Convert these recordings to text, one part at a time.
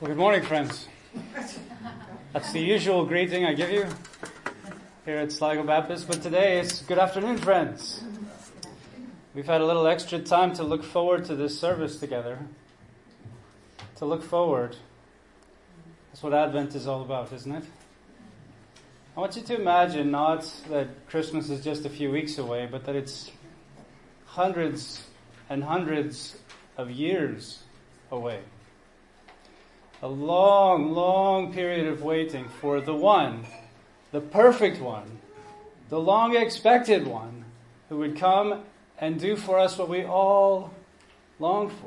Well, good morning, friends. That's the usual greeting I give you here at Sligo Baptist, but today it's good afternoon, friends. We've had a little extra time to look forward to this service together. To look forward. That's what Advent is all about, isn't it? I want you to imagine not that Christmas is just a few weeks away, but that it's hundreds and hundreds of years away. A long, long period of waiting for the one, the perfect one, the long expected one, who would come and do for us what we all long for.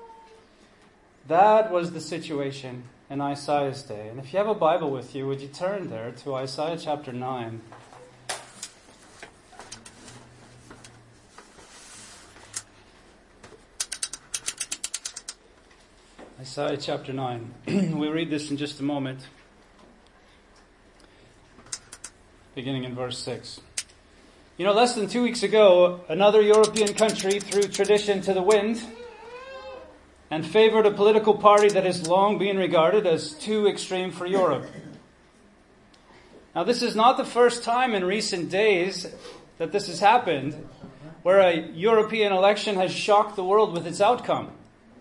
That was the situation in Isaiah's day. And if you have a Bible with you, would you turn there to Isaiah chapter 9? Isaiah chapter 9. We'll read this in just a moment. Beginning in verse 6. You know, less than 2 weeks ago, another European country threw tradition to the wind and favored a political party that has long been regarded as too extreme for Europe. Now, this is not the first time in recent days that this has happened, where a European election has shocked the world with its outcome.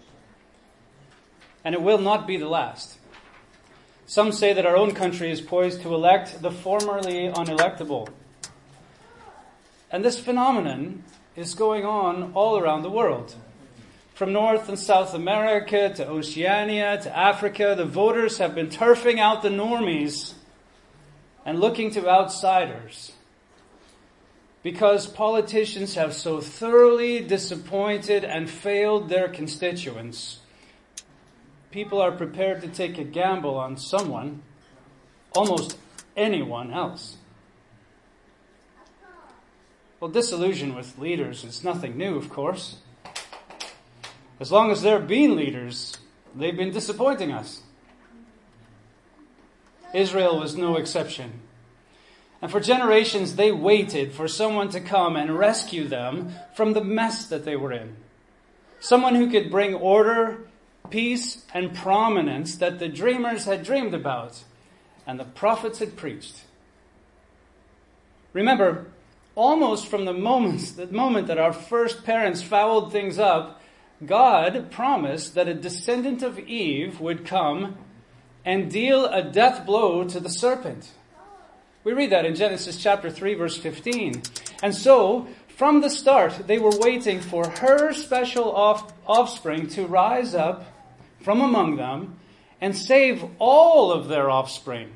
And it will not be the last. Some say that our own country is poised to elect the formerly unelectable. And this phenomenon is going on all around the world. From North and South America to Oceania to Africa, the voters have been turfing out the normies and looking to outsiders. Because politicians have so thoroughly disappointed and failed their constituents, people are prepared to take a gamble on someone, almost anyone else. Well, disillusion with leaders is nothing new, of course. As long as there have been leaders, they've been disappointing us. Israel was no exception. And for generations, they waited for someone to come and rescue them from the mess that they were in. Someone who could bring order, peace, and prominence that the dreamers had dreamed about and the prophets had preached. Remember, almost from the moment that our first parents fouled things up, God promised that a descendant of Eve would come and deal a death blow to the serpent. We read that in Genesis chapter 3, verse 15. And so, from the start, they were waiting for her special offspring to rise up from among them and save all of their offspring.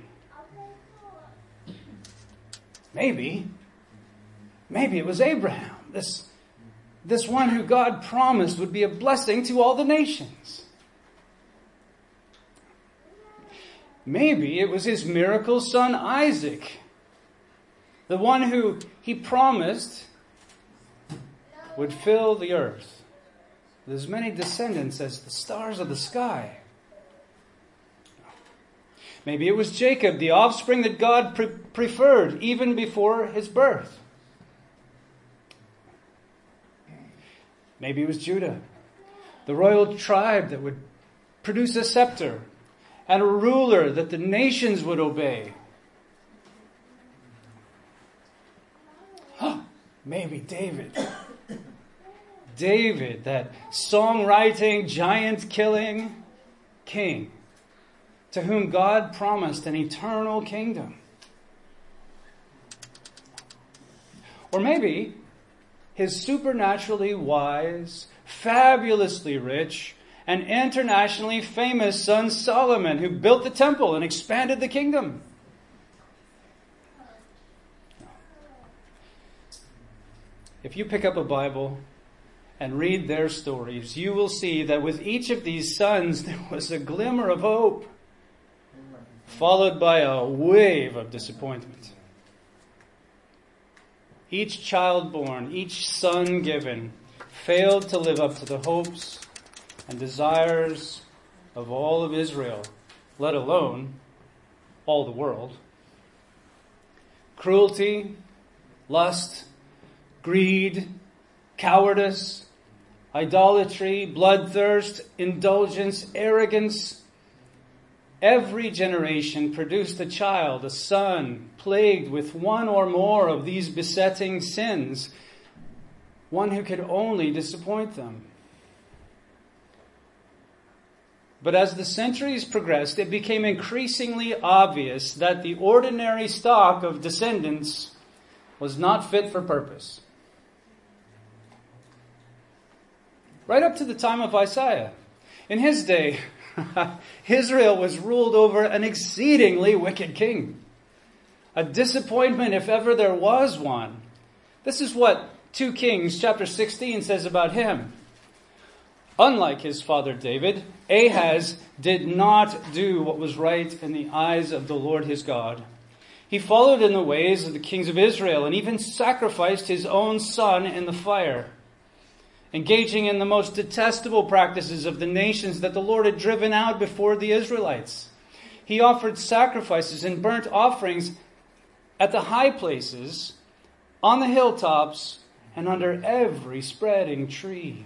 Maybe it was Abraham, this one who God promised would be a blessing to all the nations. Maybe it was his miracle son Isaac, the one who he promised would fill the earth with as many descendants as the stars of the sky. Maybe it was Jacob, the offspring that God preferred even before his birth. Maybe it was Judah, the royal tribe that would produce a scepter and a ruler that the nations would obey. Maybe David. David, that songwriting, giant-killing king, to whom God promised an eternal kingdom. Or maybe his supernaturally wise, fabulously rich, and internationally famous son Solomon, who built the temple and expanded the kingdom. If you pick up a Bible and read their stories, you will see that with each of these sons there was a glimmer of hope, followed by a wave of disappointment. Each child born, each son given, failed to live up to the hopes and desires of all of Israel, let alone all the world. Cruelty, lust, greed, cowardice, idolatry, bloodthirst, indulgence, arrogance, Every generation produced a child, a son, plagued with one or more of these besetting sins, one who could only disappoint them. But as the centuries progressed, it became increasingly obvious that the ordinary stock of descendants was not fit for purpose. Right up to the time of Isaiah. In his day, Israel was ruled over an exceedingly wicked king. A disappointment if ever there was one. This is what 2 Kings chapter 16 says about him. Unlike his father David, Ahaz did not do what was right in the eyes of the Lord his God. He followed in the ways of the kings of Israel and even sacrificed his own son in the fire, engaging in the most detestable practices of the nations that the Lord had driven out before the Israelites. He offered sacrifices and burnt offerings at the high places, on the hilltops, and under every spreading tree.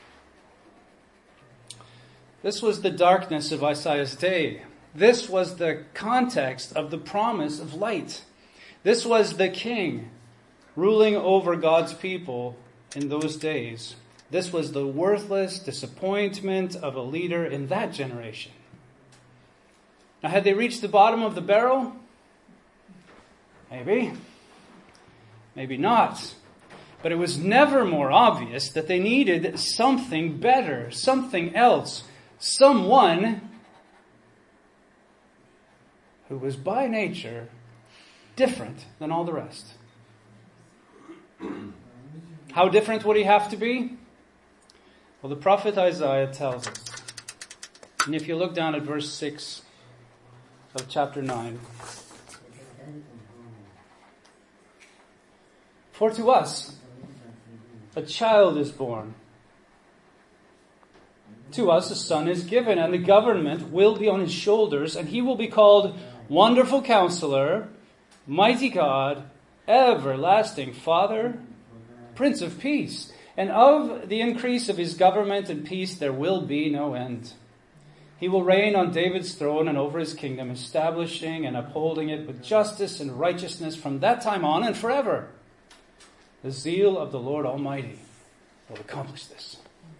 This was the darkness of Isaiah's day. This was the context of the promise of light. This was the king ruling over God's people in those days. This was the worthless disappointment of a leader in that generation. Now, had they reached the bottom of the barrel? Maybe. Maybe not. But it was never more obvious that they needed something better, something else, someone who was by nature different than all the rest. How different would he have to be? Well, the prophet Isaiah tells us. And if you look down at verse 6 of chapter 9. For to us a child is born. To us a son is given, and the government will be on his shoulders, and he will be called Wonderful Counselor, Mighty God, Everlasting Father, Prince of Peace. And of the increase of his government and peace there will be no end. He will reign on David's throne and over his kingdom, establishing and upholding it with justice and righteousness from that time on and forever. The zeal of the Lord Almighty will accomplish this.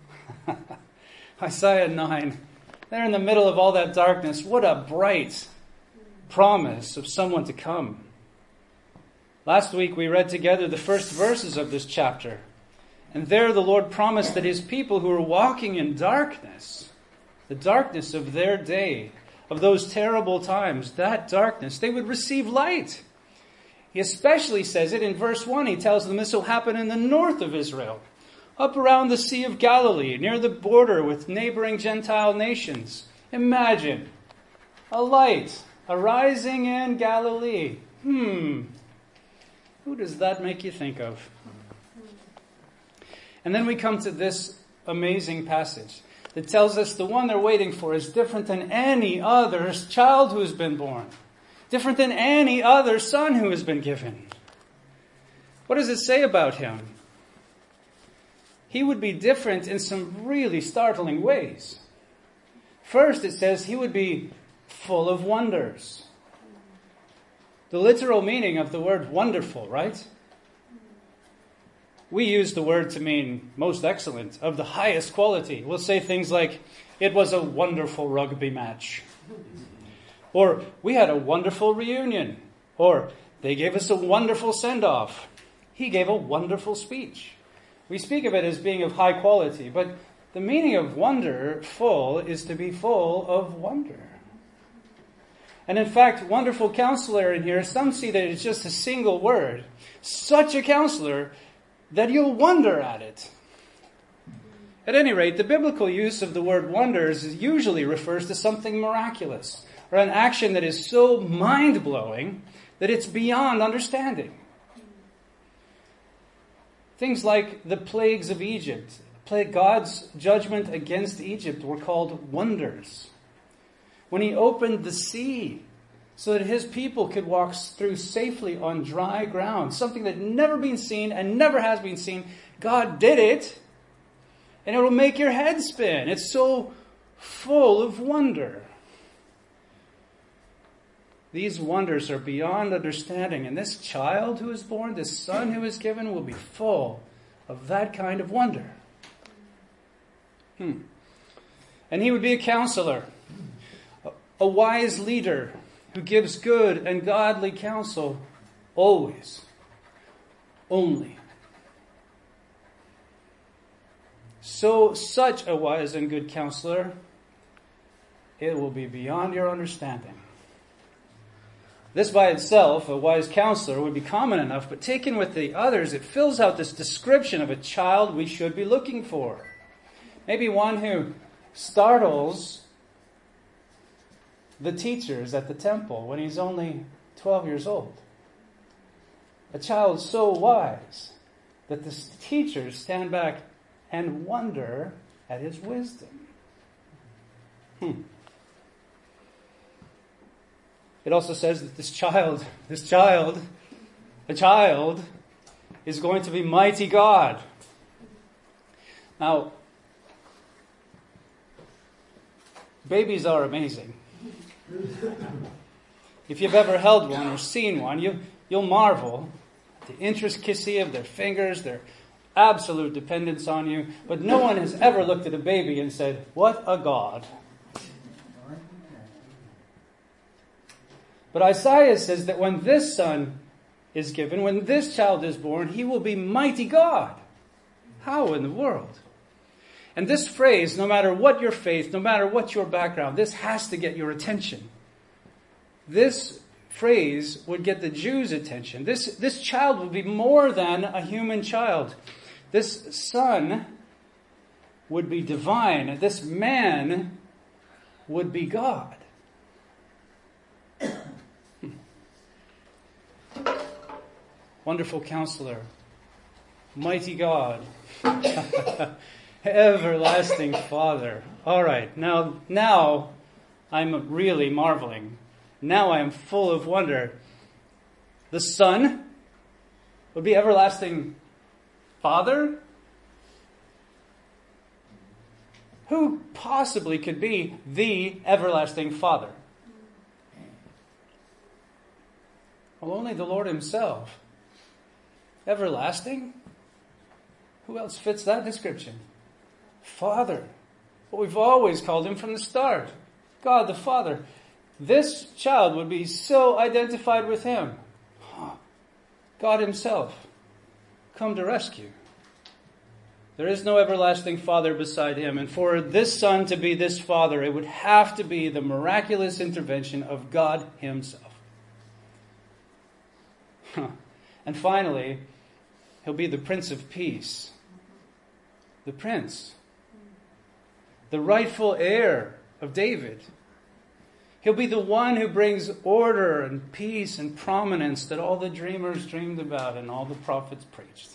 Isaiah 9, there in the middle of all that darkness, what a bright promise of someone to come. Last week we read together the first verses of this chapter. And there the Lord promised that his people who were walking in darkness, the darkness of their day, of those terrible times, that darkness, they would receive light. He especially says it in verse 1. He tells them this will happen in the north of Israel, up around the Sea of Galilee, near the border with neighboring Gentile nations. Imagine a light arising in Galilee. Who does that make you think of? And then we come to this amazing passage that tells us the one they're waiting for is different than any other child who has been born, different than any other son who has been given. What does it say about him? He would be different in some really startling ways. First, it says he would be full of wonders. The literal meaning of the word wonderful, right? We use the word to mean most excellent, of the highest quality. We'll say things like, it was a wonderful rugby match. Or, we had a wonderful reunion. Or, they gave us a wonderful send-off. He gave a wonderful speech. We speak of it as being of high quality, but the meaning of wonderful is to be full of wonder. And in fact, wonderful counselor in here, some see that it's just a single word. Such a counselor that you'll wonder at it. At any rate, the biblical use of the word wonders usually refers to something miraculous, or an action that is so mind-blowing that it's beyond understanding. Things like the plagues of Egypt, God's judgment against Egypt, were called wonders. When he opened the sea so that his people could walk through safely on dry ground, something that had never been seen and never has been seen, God did it, and it will make your head spin. It's so full of wonder. These wonders are beyond understanding. And this child who is born, this son who is given, will be full of that kind of wonder. And he would be a counselor, a wise leader who gives good and godly counsel always, only. Such a wise and good counselor, it will be beyond your understanding. This by itself, a wise counselor, would be common enough, but taken with the others, it fills out this description of a child we should be looking for. Maybe one who startles the teachers at the temple when he's only 12 years old. A child so wise that the teachers stand back and wonder at his wisdom. It also says that a child is going to be mighty God. Now, babies are amazing. If you've ever held one or seen one, you'll marvel at the intricacy of their fingers, their absolute dependence on you. But no one has ever looked at a baby and said, "What a God." But Isaiah says that when this son is given, when this child is born, he will be mighty God. How in the world? And this phrase, no matter what your faith, no matter what your background, this has to get your attention. This phrase would get the Jews' attention. This child would be more than a human child. This son would be divine. This man would be God. Wonderful Counselor, Mighty God, Everlasting Father. All right, now I'm really marveling. Now I am full of wonder. The Son would be Everlasting Father? Who possibly could be the Everlasting Father? Well, only the Lord Himself. Everlasting? Who else fits that description? Father. What we've always called Him from the start. God the Father. This child would be so identified with Him. God Himself come to rescue. There is no everlasting Father beside Him. And for this Son to be this Father, it would have to be the miraculous intervention of God Himself. And finally, He'll be the Prince of Peace. The Prince. The rightful heir of David. He'll be the one who brings order and peace and prominence that all the dreamers dreamed about and all the prophets preached.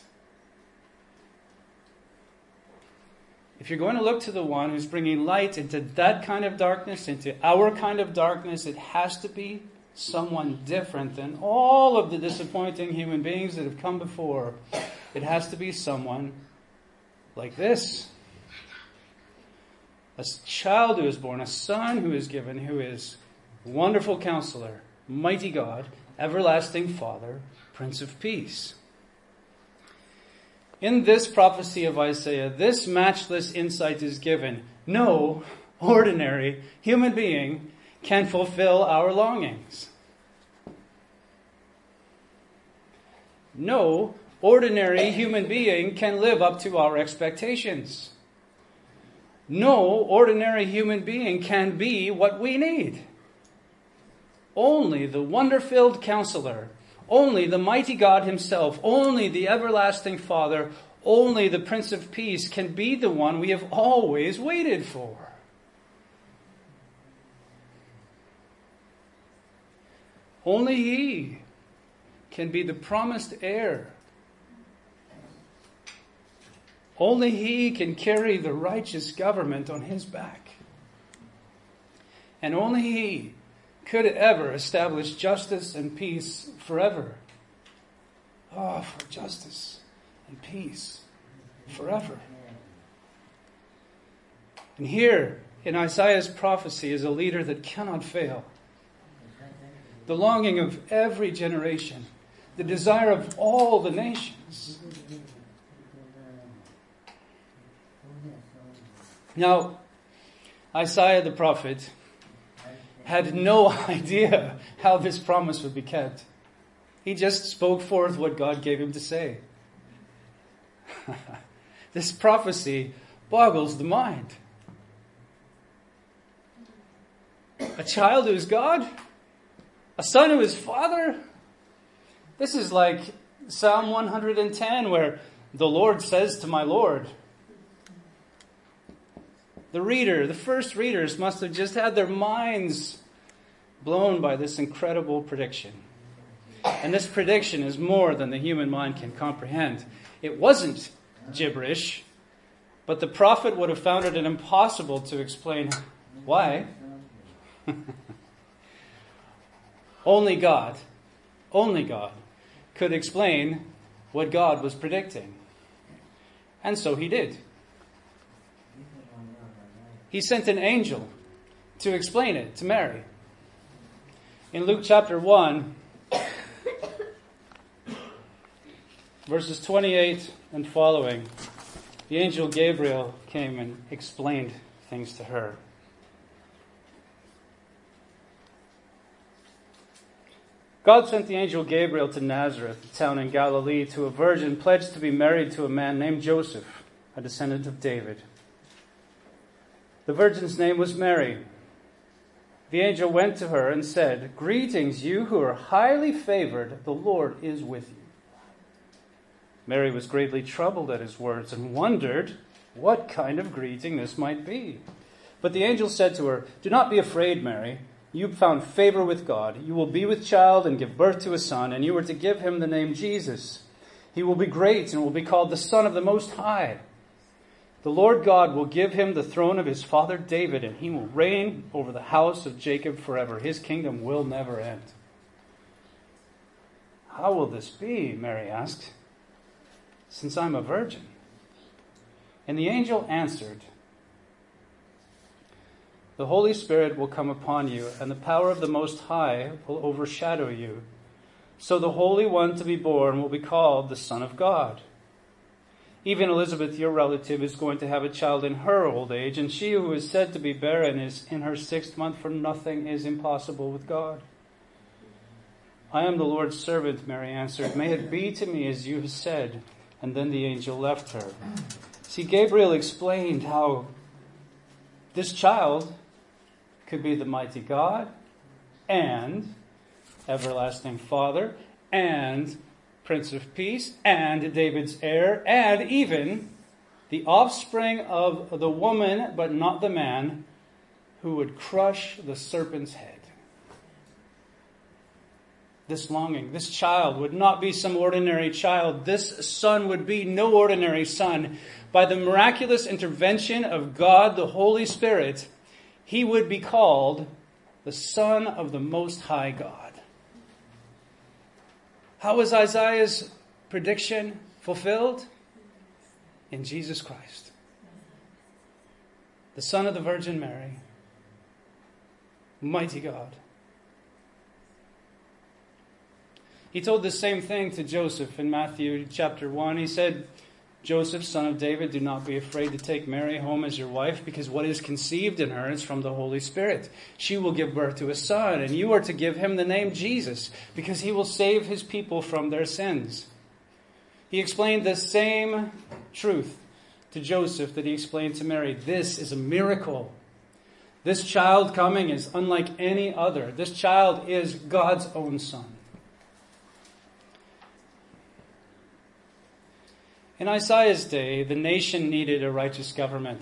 If you're going to look to the one who's bringing light into that kind of darkness, into our kind of darkness, it has to be someone different than all of the disappointing human beings that have come before. It has to be someone like this. A child who is born, a son who is given, who is Wonderful Counselor, Mighty God, Everlasting Father, Prince of Peace. In this prophecy of Isaiah, this matchless insight is given. No ordinary human being can fulfill our longings. No ordinary human being can live up to our expectations. No ordinary human being can be what we need. Only the wonder-filled Counselor, only the mighty God Himself, only the everlasting Father, only the Prince of Peace can be the one we have always waited for. Only He can be the promised heir. Only He can carry the righteous government on His back. And only He could ever establish justice and peace forever. Oh, for justice and peace forever. And here in Isaiah's prophecy is a leader that cannot fail. the longing of every generation, the desire of all the nations. Now, Isaiah the prophet had no idea how this promise would be kept. He just spoke forth what God gave him to say. This prophecy boggles the mind. A child who is God? A son who is Father? This is like Psalm 110, where the Lord says to my Lord. The first readers must have just had their minds blown by this incredible prediction. And this prediction is more than the human mind can comprehend. It wasn't gibberish, but the prophet would have found it impossible to explain why. Only God could explain what God was predicting. And so he did. He sent an angel to explain it to Mary. In Luke chapter 1, verses 28 and following, the angel Gabriel came and explained things to her. God sent the angel Gabriel to Nazareth, a town in Galilee, to a virgin pledged to be married to a man named Joseph, a descendant of David. The virgin's name was Mary. The angel went to her and said, "Greetings, you who are highly favored, the Lord is with you." Mary was greatly troubled at his words and wondered what kind of greeting this might be. But the angel said to her, "Do not be afraid, Mary. You have found favor with God. You will be with child and give birth to a son, and you are to give him the name Jesus. He will be great and will be called the Son of the Most High. The Lord God will give him the throne of his father David, and he will reign over the house of Jacob forever. His kingdom will never end." "How will this be?" Mary asked, "since I'm a virgin?" And the angel answered, "The Holy Spirit will come upon you, and the power of the Most High will overshadow you. So the Holy One to be born will be called the Son of God. Even Elizabeth, your relative, is going to have a child in her old age, and she who is said to be barren is in her 6th month, for nothing is impossible with God." "I am the Lord's servant," Mary answered. "May it be to me as you have said." And then the angel left her. See, Gabriel explained how this child could be the mighty God and everlasting Father and Prince of Peace and David's heir and even the offspring of the woman, but not the man, who would crush the serpent's head. This longing, this child would not be some ordinary child. This son would be no ordinary son. By the miraculous intervention of God, the Holy Spirit, he would be called the Son of the Most High God. How was Isaiah's prediction fulfilled? In Jesus Christ, the Son of the Virgin Mary, mighty God. He told the same thing to Joseph in Matthew chapter 1. He said, "Joseph, son of David, do not be afraid to take Mary home as your wife, because what is conceived in her is from the Holy Spirit. She will give birth to a son, and you are to give him the name Jesus, because he will save his people from their sins." He explained the same truth to Joseph that he explained to Mary. This is a miracle. This child coming is unlike any other. This child is God's own son. In Isaiah's day, the nation needed a righteous government.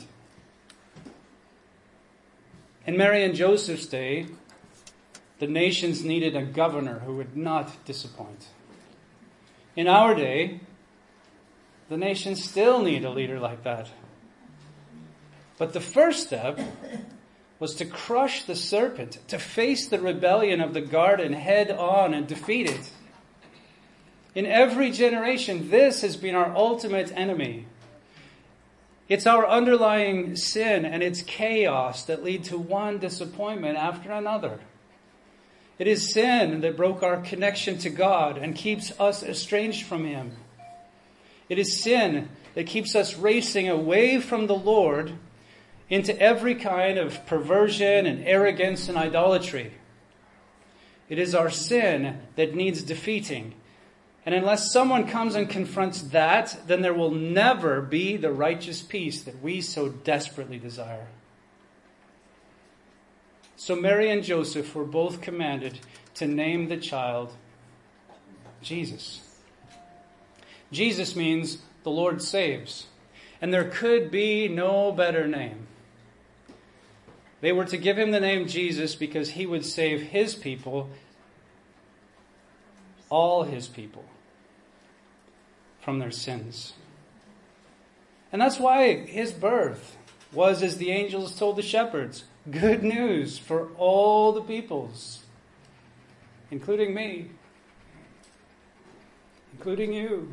In Mary and Joseph's day, the nations needed a governor who would not disappoint. In our day, the nations still need a leader like that. But the first step was to crush the serpent, to face the rebellion of the garden head on and defeat it. In every generation, this has been our ultimate enemy. It's our underlying sin and its chaos that lead to one disappointment after another. It is sin that broke our connection to God and keeps us estranged from Him. It is sin that keeps us racing away from the Lord into every kind of perversion and arrogance and idolatry. It is our sin that needs defeating. And unless someone comes and confronts that, then there will never be the righteous peace that we so desperately desire. So Mary and Joseph were both commanded to name the child Jesus. Jesus means the Lord saves. And there could be no better name. They were to give him the name Jesus because he would save his people, all his people, from their sins. And that's why his birth was, as the angels told the shepherds, good news for all the peoples, including me, including you.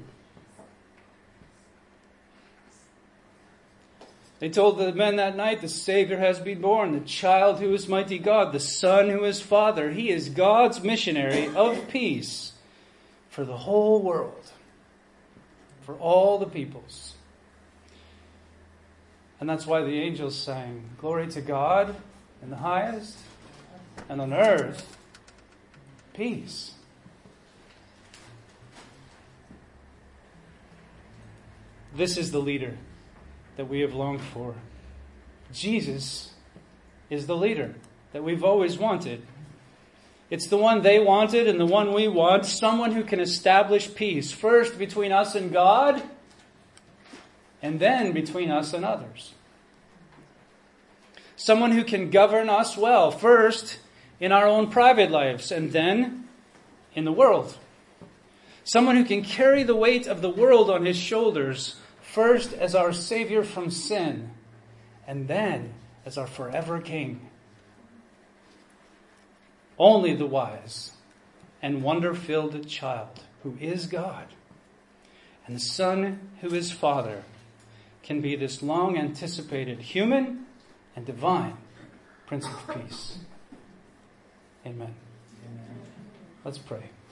They told the men that night, the Savior has been born, the child who is mighty God, the Son who is Father. He is God's missionary of peace for the whole world, for all the peoples. And that's why the angels sang, glory to God in the highest, and on earth, peace. This is the leader that we have longed for. Jesus is the leader that we've always wanted. It's the one they wanted and the one we want. Someone who can establish peace, first between us and God, and then between us and others. Someone who can govern us well, first in our own private lives, and then in the world. Someone who can carry the weight of the world on his shoulders, first as our Savior from sin, and then as our forever King. Only the wise and wonder-filled child who is God and the Son who is Father can be this long-anticipated human and divine Prince of Peace. Amen. Let's pray.